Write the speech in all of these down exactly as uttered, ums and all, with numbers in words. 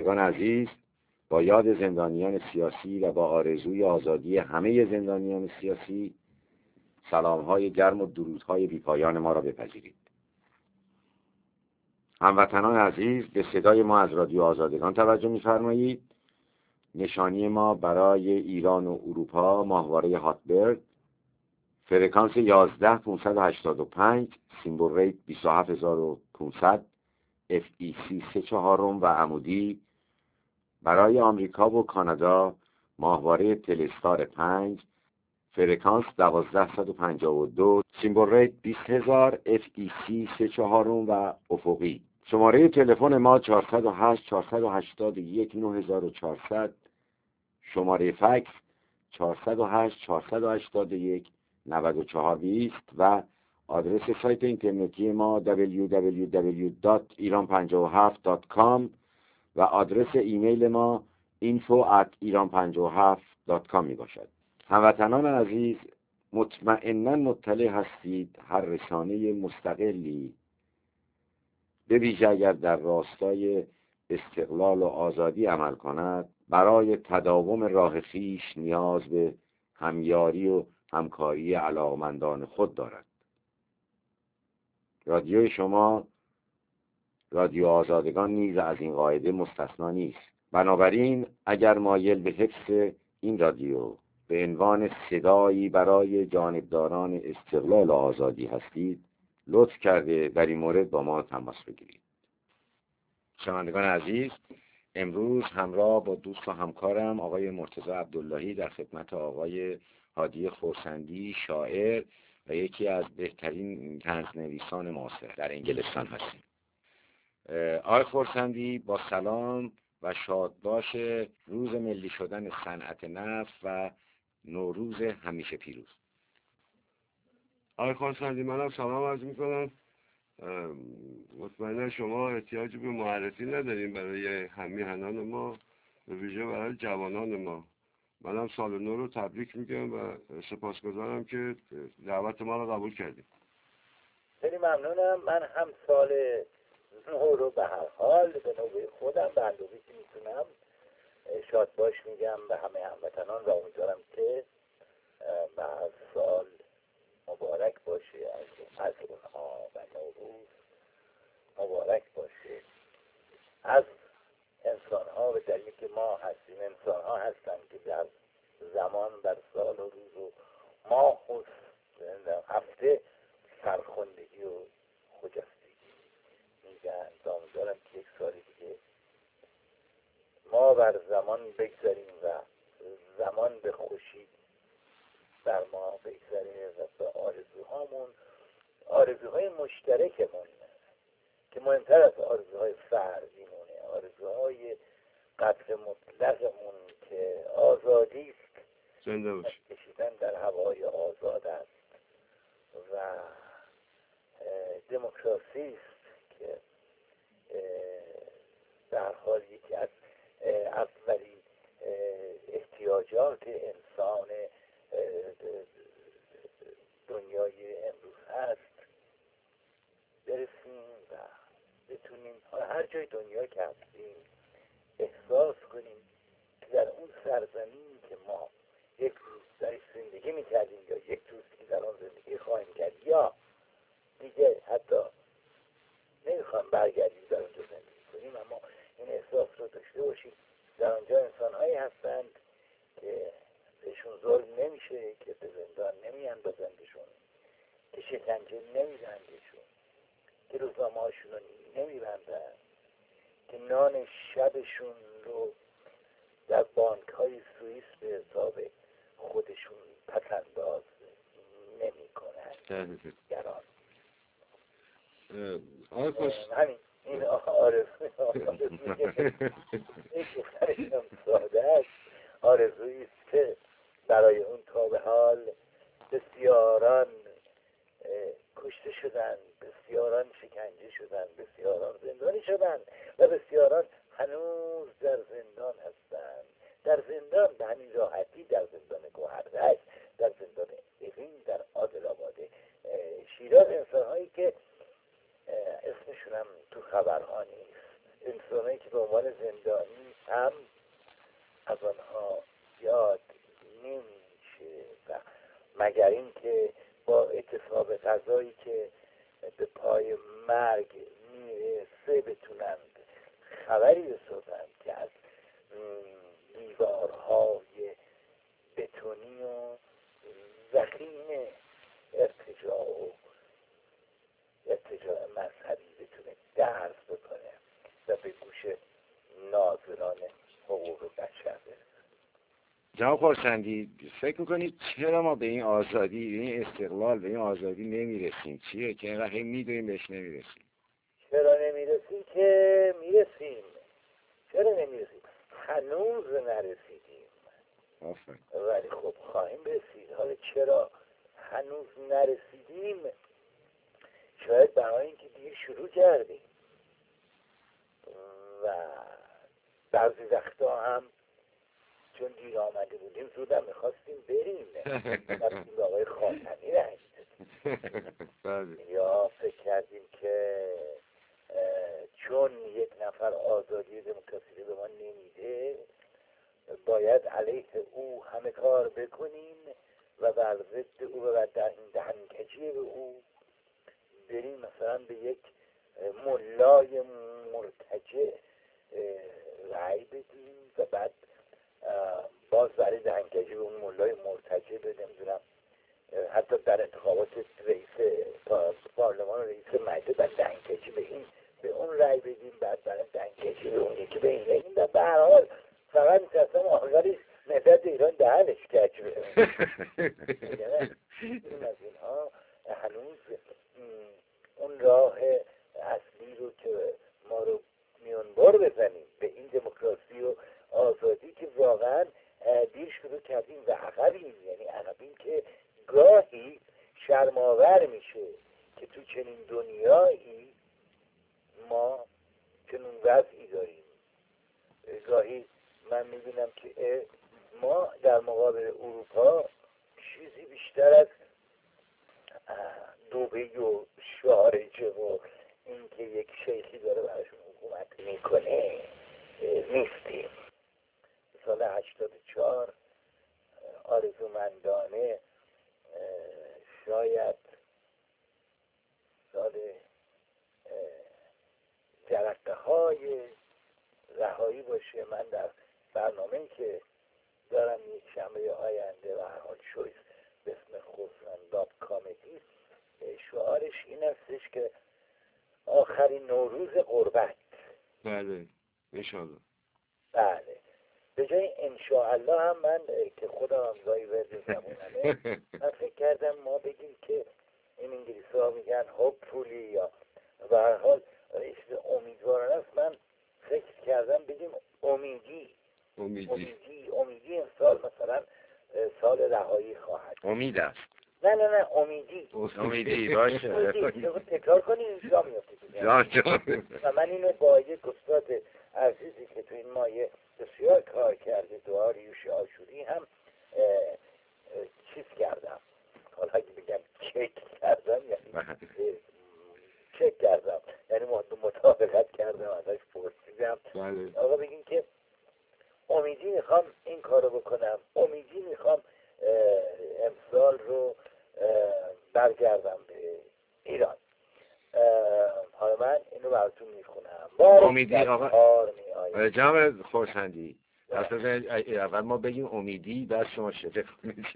شنوندگان عزیز، با یاد زندانیان سیاسی و با آرزوی آزادی همه زندانیان سیاسی، سلام‌های گرم و درودهای بی‌پایان ما را بپذیرید. هموطنان عزیز، به صدای ما از رادیو آزادگان توجه می‌فرمایید. نشانی ما برای ایران و اروپا ماهواره هاتبرد، فرکانس یازده پانصد و هشتاد و پنج، سیمبل ریت بیست و هفت هزار و پانصد، اف ای سی سه چهارم و عمودی. برای آمریکا و کانادا ماهواره تلستار پنج، فرکانس دوازده صد و پنجاه و دو، سیمبل ریت بیست هزار، اف ای سی سه چهارم و افقی. شماره تلفن ما چهارصد و هشت چهارصد و هشتاد و یک نه هزار و چهارصد، شماره فکس چهارصد و هشت چهارصد و هشتاد و یک نود و چهار بیست و آدرس سایت اینترنتی ما دبلیو دبلیو دبلیو دات ایران پنجاه و هفت دات کام و آدرس ایمیل ما اینفو ات ایران پنجاه و هفت دات کام می باشد. هموطنان عزیز، مطمئناً مطلع هستید هر رسانه مستقلی، به ویژه اگر در راستای استقلال و آزادی عمل کند، برای تداوم راه خویش نیاز به همیاری و همکاری علاقمندان خود دارد. رادیو شما، رادیو آزادگان، نیز از این قاعده مستثنا نیست. بنابراین اگر مایل به حفظ این رادیو به عنوان صدایی برای جانبداران استقلال و آزادی هستید، لطف کرده در این مورد با ما تماس بگیرید. شنوندگان عزیز، امروز همراه با دوست و همکارم آقای مرتضی عبداللهی در خدمت آقای هادی خورسندی، شاعر و یکی از بهترین طنزنویسان معاصر در انگلستان هستیم. آقای خورسندی، با سلام و شادباش روز ملی شدن صنعت نفت و نوروز همیشه پیروز. آقای خورسندی، منم سلام عرض میکنم. مطمئنا شما احتیاج به معرفی نداریم برای همیهنان ما، به ویژه برای جوانان ما. منم سال نو رو تبریک میگم و سپاسگزارم که دعوت ما رو قبول کردیم. خیلی ممنونم. من هم سال نو رو به هر حال به نوبه خودم به اندازه‌ای که میتونم شاد باش میگم به همه هموطنان و امیدوارم که هر سال مبارک باشه، از اونها و نوروز مبارک باشه. از انسان ها و دلیلی که ما هستیم، انسان ها هستن که در زمان، در سال و روز و ماه و هفته سرخوندگی و خجستگی میگن. امیدوارم که یک سال دیگه ما بر زمان بگذاریم و زمان به خوشی بر ما بگذاریم و به آرزوهامون، آرزوهای مشترکمون که مهمتر از آرزوهای فردیمونه، آرزوهای قدر مطلقمون که آزادی است، زنده باشی، کشیدن در هوای آزاد است و دموکراسی است که در حال یکی از اولین احتیاجات انسان دنیای امروز هست. برسیم و بتونیم هر جای دنیا که هستیم احساس کنیم که در اون سرزمینی که ما یک روز درش زندگی میکردیم یا یک روز که در آن زندگی خواهیم کرد یا دیگه حتی نمیخوام برگردیم در اونجا زندگی کنیم، اما این احساس رو داشته باشیم در آنجا انسانهایی هستند که بهشون ظلم نمیشه، که به زندان نمیاندازندشون، که شکنجه نمیدندشون، که روزنامه هاشون رو نمیبندن، که نان شبشون رو در بانک های سوئیس به حساب خودشون پسنداز نمی کنن گران. همین این آرزوی این گفتنشم ساده است، آرزویی است که برای اون تا به حال بسیاران کشته شدن، بسیاران شکنجه شدن، بسیاران زندانی شدن و بسیاران هنوز در زندان هستند. در زندان به همین راحتی، در زندان گوهردشت، در زندان اوین، در عادل آباد شیراز، انسان‌هایی که اسمشون هم تو خبرها نیست، انسان‌هایی که به عنوان زندانی هم از آنها یاد نمیشه و مگر اینکه با اعتصاب غذایی که به پای مرگ میرسه بتونند خبری رسوندند که از دیوارهای بتونی و ضخیم ارتجاع و ارتجاع مذهبی بتونه درس بکنه و به گوش ناظران حقوق بشر برسه. جناب خورسندی، فکر میکنید چرا ما به این آزادی، به این استقلال، به این آزادی نمیرسیم؟ چیه که اینقدر هی میدونیم بهش نمیرسیم؟ چرا نمیرسیم که میرسیم؟ چرا نمیرسیم؟ هنوز نرسیدیم. آفرین. ولی خب خواهیم رسید. حالا چرا هنوز نرسیدیم؟ شاید برای اینکه دیر شروع کردیم و بعضی وقتا هم چون دیر آمده بودیم زودم میخواستیم بریم رفتیم به آقای خاتمی رنگ یا فکر کردیم که چون یک نفر آزادی دموکراسی رو به ما نمیده باید علیه او همه کار بکنیم و بر ضد او و بر دهنکجی به او بریم مثلا به یک ملای مرتجع رأی بدیم و بعد باز برای دهنکجی به اون ملای مرتجع بدیم نمیدونم حتی در انتخابات رئیس پارلمان و رئیس مجلس بعد دهنکجی به این به اون رأی بدیم بعد برای دهنکجی به اون یکی به این بدیم و به هر حال فقط می‌خواستم آخرش ملت ایران دهنش کج بره. این از اینها هنوز اون راه اصلی رو که ما رو میانبار بزنیم به این دموکراسی و آزادی که واقعا دیر شروع کردیم و عقبیم، یعنی عقبیم که گاهی شرم‌آور میشه که تو چنین دنیایی ما چنین وضعی داریم. گاهی من میبینم که ما در مقابل اروپا چیزی بیشتر از دبی و شارجه و اینکه یک شیخی داره براشون حکومت میکنه نیستیم. سال هشتاد و چهار آرزومندانه شاید سال جرقه های رهایی باشه. من در برنامه‌ای که دارم یک شنبه آینده و هر حال شویز به اسم خورسنداب کامدی شعارش این استش که آخرین نوروز غربت. بله انشاءالله. بله به جای انشاءالله هم من که خودم هم گاهی ورد زمونمه من فکر کردم ما بگیم که این انگلیسی ها میگن هوپفولی یا به هر حال اسم امیدوارانه است. من فکر کردم بگیم امیدی امیدی امیدی امیدی امسال مثلا سال رهایی خواهد. امید است. نه نه نه امیدی امیدی باشه. امیدی تکرار کنیم جا میافته. جان جان. و من اینو با یک استاد عزیزی که تو این مایه بسیار کار کرده دعاریوش آشوری هم چیز کردم. حالا اگه بگم چک کردم یعنی چک کردم یعنی مطابقت کردم ازش پرسیدم. آقا بگیم که امیدی میخوام این کارو بکنم، امیدی میخوام امسال رو برگردم به ایران. حالا من اینو براتون میخونم. امیدی آقا جناب خورسندی اول ما بگیم امیدی بعد شما شده کنید.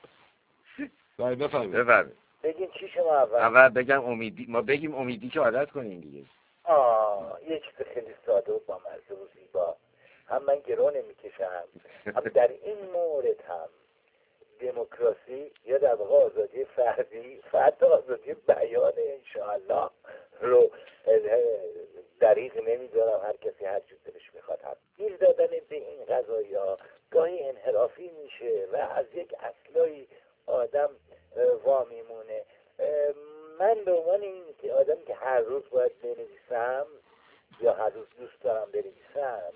بله بفرمایید. بفرمایید. بگیم چی شما اول؟ اول بگم امیدی، ما بگیم امیدی که عادت کنیم دیگه. آه یک چیز خیلی ساده و با مزه و زیبا. هم من گرو نمیکشم هم در این مورد هم دموکراسی یا در واقع آزادی فردی فقط آزادی بیان انشاءالله رو دریغ نمیدارم. هر کسی هر چیز دلش میخواد هم گیر دادن به این قضایی ها گاهی انحرافی میشه و از یک اصلایی آدم وا میمونه. من به عنوان این که آدم که هر روز باید بنویسم یا هر روز دوست دارم بنویسم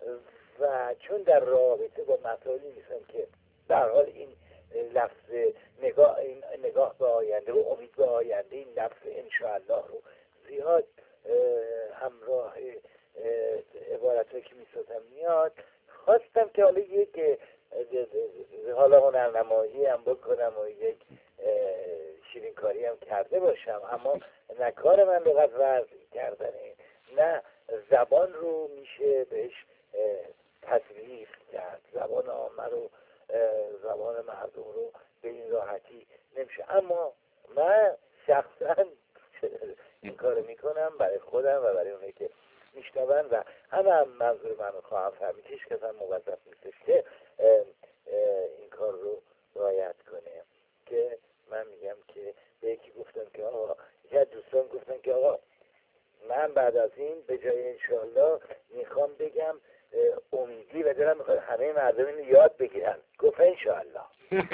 و چون در رابطه با مسائلی نیستم که در حال این لفظ نگاه این نگاه به آینده و امید به آینده این لفظ انشاءالله رو زیاد همراه عبارت که میسازم میاد. خواستم که حالا یک حالا هنرنمایی هم بکنم و یک شیرینکاری هم کرده باشم، اما نه کار من لغت ورزی کردنه، نه زبان رو میشه بهش تزریق کرد، زبان عامه رو، زبان مردم رو به این راحتی نمیشه. اما من شخصا این کار میکنم برای خودم و برای اونایی که میشنون و همه هم منظور منو خواهم فهمید. هیچ کس هم موظف نیستش که این کار رو رعایت کنه. که من میگم که به یکی گفتم که آقا، یه دوستان گفتن که آقا من بعد از این به جای انشالله میخوام بگم امیدی و دلم میخواد همه مردم اینو یاد بگیرن. گفت انشالله.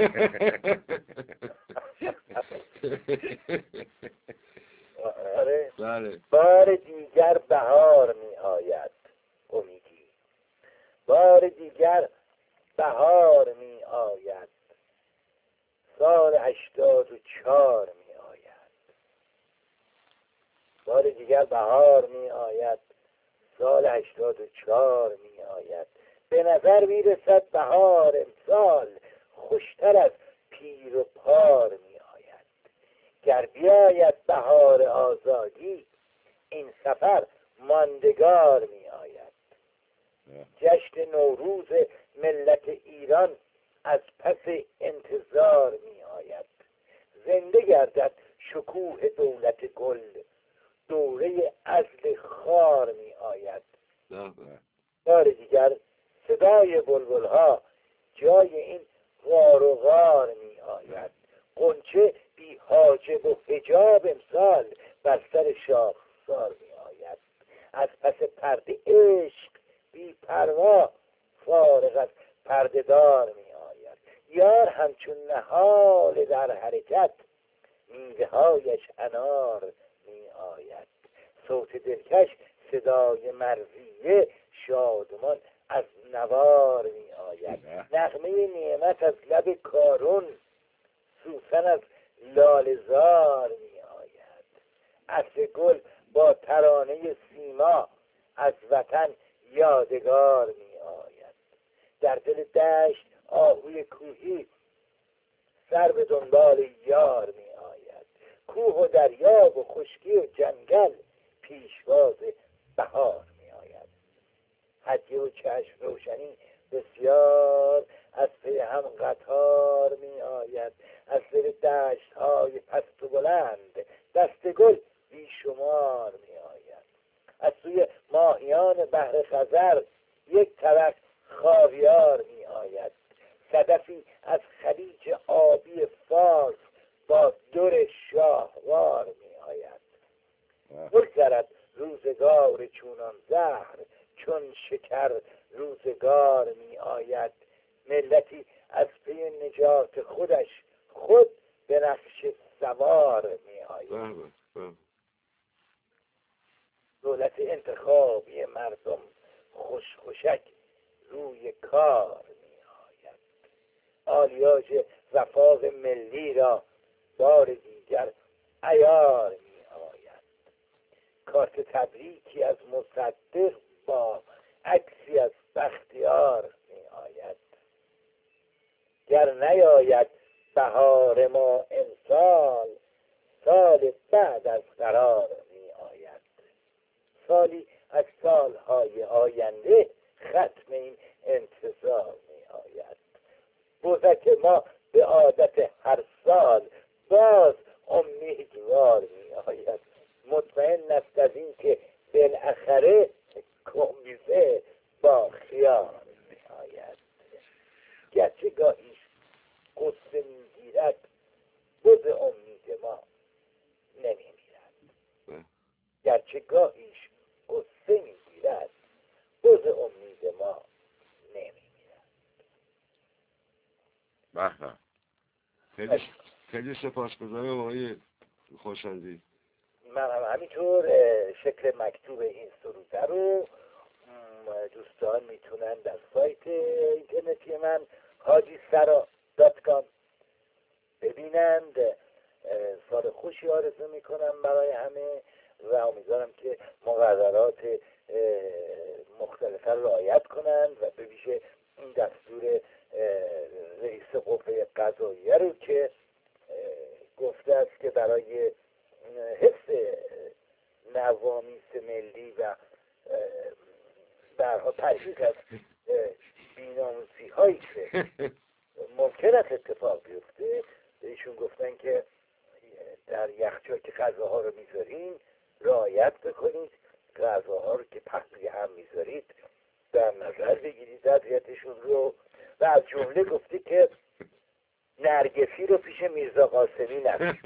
آره. بله. بار دیگر بهار می آید امیدی، بار دیگر بهار می آید، سال هشتاد و چهار می آید، بار دیگر بهار می آید، سال هشتاد و چهار می آید. به نظر می رسد بهار امسال خوشتر از پیر و پار می آید. گر بیاید بهار آزادی این سفر ماندگار می آید. جشن نوروز ملت ایران از پس انتظار می آید. زنده گردد شکوه دولت گل، دوره عزل خار می آید. بار دیگر صدای بلبل‌ها جای این غار و غار می آید. غنچه بی حاجب و حجاب امسال بر سر شاخسار می آید. از پس پرده عشق بی پروا فارغ از پرده دار می آید. یار همچون نهال در حرکت میوه هایش انار می آید. صوت دلکش صدای مرضیه شادمان از نوار می آید. نغمه نعمت از لب کارون سوسن از لاله‌زار می آید. عطر گل با ترانه سیما از وطن یادگار می آید. در دل دشت آهوی کوهی سر به دنبال یار می آید. کوه و دریا و خشکی و جنگل پیشواز بهار می آید. هدیه و چشم روشنی بسیار از پی هم قطار می آید. از دل دشت های پست و بلند دست گل بی شمار می آید. از سوی ماهیان بحر خزر یک طبق خاویار می آید. صدفی از خلیج آبی فارس با در شاهوار می آید. بگذرد روزگار چونان زهر چون شکر روزگار می آید. ملتی از پی نجات خودش خود به نقش سوار می آید. دولت انتخابی مردم خوش خوشک روی کار می آید. آلیاژ وفاق ملی را بار دیگر عیار می آید. کارت تبریکی از مصدق با عکسی از بختیار می آید. گر نیاید بهار ما امسال سال بعد از قرار می آید. سالی از سالهای آینده ختم این انتظار می آید. بزک ما به عادت هر سال باز امیدوار می آید. مطمئن است از این که بالاخره کمیزه با خیار می آید. گرچه گاهیش قصه می گیرد بز امید ما نمی میرد. گرچه گاهیش قصه می گیرد بز امید ما نمی میرد. بحبه خیلی خیلی سپاسگزارم آقای خوشندی. من هم همینطور شکل مکتوب این سروده رو دوستان میتونن در سایت اینترنتی من حاجی سرا دات کام ببینند. سال خوشی آرزو میکنم برای همه و امیدوارم که مقررات مختلفه رعایت کنند و به ویژه این دستور رئیس قوه قضاییه رو که گفته است که برای حفظ نوامیس ملی و برها پرهیز از بی‌ناموسی هایی که ممکن است اتفاق بیفته، ایشون گفتن که در یخچال که غذاها رو میذارین رعایت بکنید، غذاها رو که پهلوی هم میذارید در نظر بگیرید وضعیتشون رو، و از جمله گفته که نرگسی رو پیش میرزا قاسمی نرید.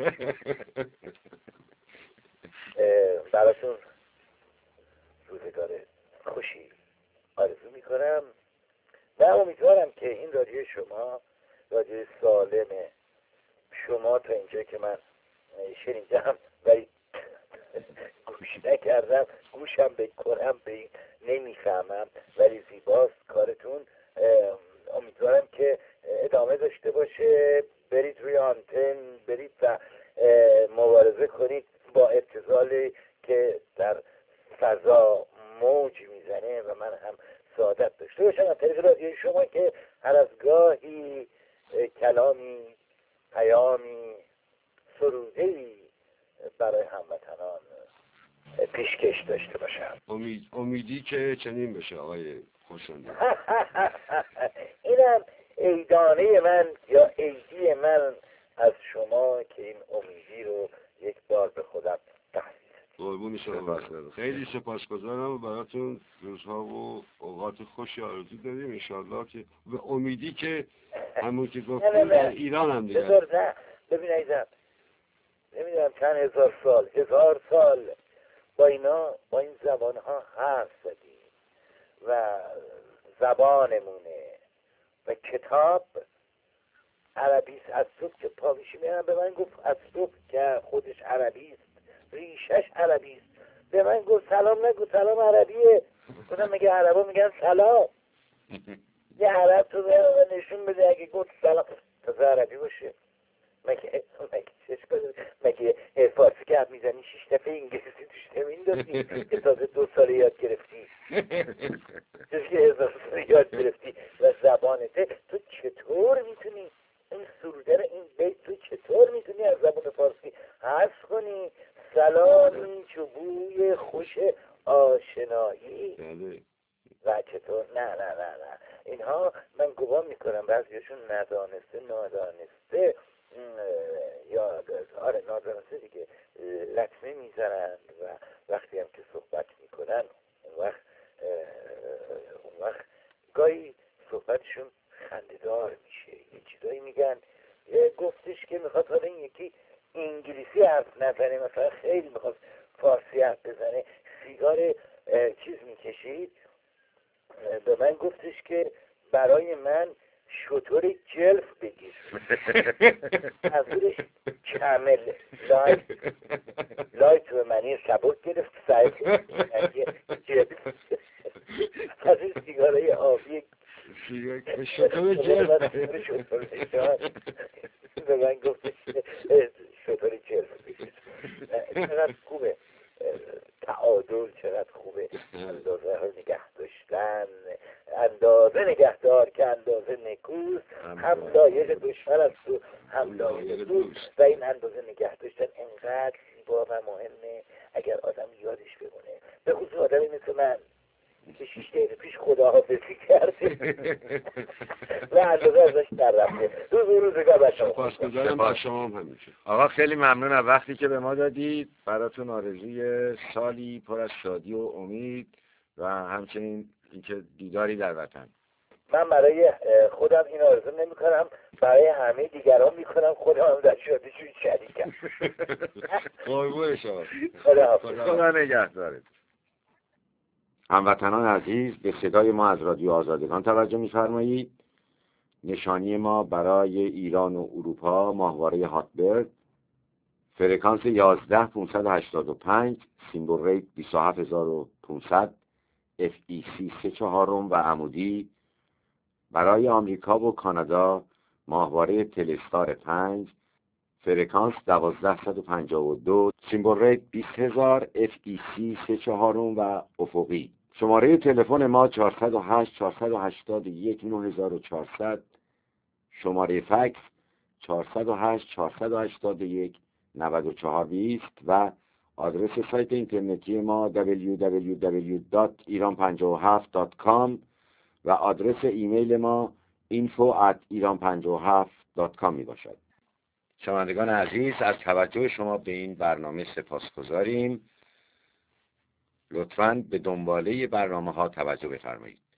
براتون روزگار خوشی آرزو میکنم و امیدوارم که این رادیو شما رادیو سالمه. شما تا اینجا که من شنیدم ولی گوش نکردم، گوشم بکنم به این نمیفهمم، ولی زیباست کارتون. امیدوارم که ادامه داشته باشه، برید روی آنتن، برید و مبارزه کنید با ابتذالی که در فضا موج میزنه و من هم سعادت داشته باشم از طریق رادیوی شما که هر از گاهی کلامی، پیامی، سروده‌ای برای هموطنان پیشکش داشته باشم. امید امیدی که چنین بشه آقای خوشنده. اینم ایدانه من یا ایدی من از شما که این امیدی رو یک بار به خودم تحمیل. قربون شما. خیلی سپاسگزارم و براتون روزها و اوقات خوشی آرزو داریم انشالله که به امیدی که همون که گفتیم در ایران هم دیگه. بذار نه ببین عزیزم، نمیدونم چند هزار سال هزار سال با اینا با این زبان ها حرف زدیم و زبانمونه و کتاب عربیست. از صبح که پا میشیم به من گفت از صبح که خودش عربیست، ریشش عربیست، به من گفت سلام نگو، سلام عربیه. گفتم مگه عربا میگن سلام؟ یه عرب تو به نشون بده اگه گفت سلام تازه عربی باشه. مگه مگه چش کنه مگه فارسی که هم میزنی شیش دفعه انگلیسی توش نمیندازی که تازه دو ساله یاد گرفتی، چیزی که هزار ساله یاد گرفتی و زبانته. تو چطور میتونی این سروده رو، این بیت تو چطور میتونی از زبان فارسی حذف کنی؟ سلامی چوبوی خوش آشنایی و چطور نه نه نه نه اینها من گمان میکنم بعضیشون ندانسته نادانسته یا آره نادانسته دیگه لطمه میزنند و وقتی هم که صحبت میکنن اون وقت اون وقت گاهی صحبتشون خنده‌دار میشه، یه چیزایی میگن. گفتش که میخواد حالا این یکی انگلیسی حرف نزنه، مثلا خیلی میخواد فارسی حرف بزنه، سیگار چیز میکشید، به من گفتش که برای من شطور جلف بگیر. منظورش کامل لایت لایت به معنی سبک گرفت، سعی جلف از این سیگارای آبی شطور جلف به من گفتش شطور جلف بگیر. چقدر خوبه تعادل، چقدر خوبه اندازه ها نگه داشتن، اندازه نگهدار که اندازه نکوست، هم لایق دشمن است و هم لایق دوست. و این اندازه نگه داشتن انقدر زیبا و مهمه اگر آدم یادش بمونه، به خصوص آدمی مثل من که شیش دقیقه پیش خداحافظی کرده و اندازه ازش در رفته. روز و روزگار بچه سپاسگزارم با شما هم همیشه. آقا خیلی ممنون از وقتی که به ما دادید. براتون آرزوی سالی پر از شادی و امید و همچنین اینکه دیداری در وطن. من برای خودم این آرزو نمی کنم، برای همه دیگران می کنم، خودم هم در شادیشون شریکم. قربون شما. خدا نگهدارت. هموطنان عزیز، به صدای ما از رادیو آزادگان توجه می‌فرمایید. نشانی ما برای ایران و اروپا ماهواره هاتبرد، فرکانس یازده پانصد و هشتاد و پنج، سیمبل ریت بیست و هفت هزار و پانصد، اف ای سی سه چهارم و عمودی. برای آمریکا و کانادا ماهواره تلستار پنج، فرکانس دوازده صد و پنجاه و دو، سیمبل ریت بیست هزار، اف ای سی سه چهارم و افقی. شماره تلفن ما چهارصد و هشت چهارصد و هشتاد و یک نه هزار و چهارصد، شماره فکس چهارصد و هشت چهارصد و هشتاد و یک نود و چهار بیست و آدرس سایت اینترنتی ما دبلیو دبلیو دبلیو دات ایران پنجاه و هفت دات کام و آدرس ایمیل ما اینفو ات ایران پنجاه و هفت دات کام می باشد. شنوندگان عزیز، از توجه شما به این برنامه سپاسگزاریم. لطفاً به دنباله برنامه ها توجه بفرمایید.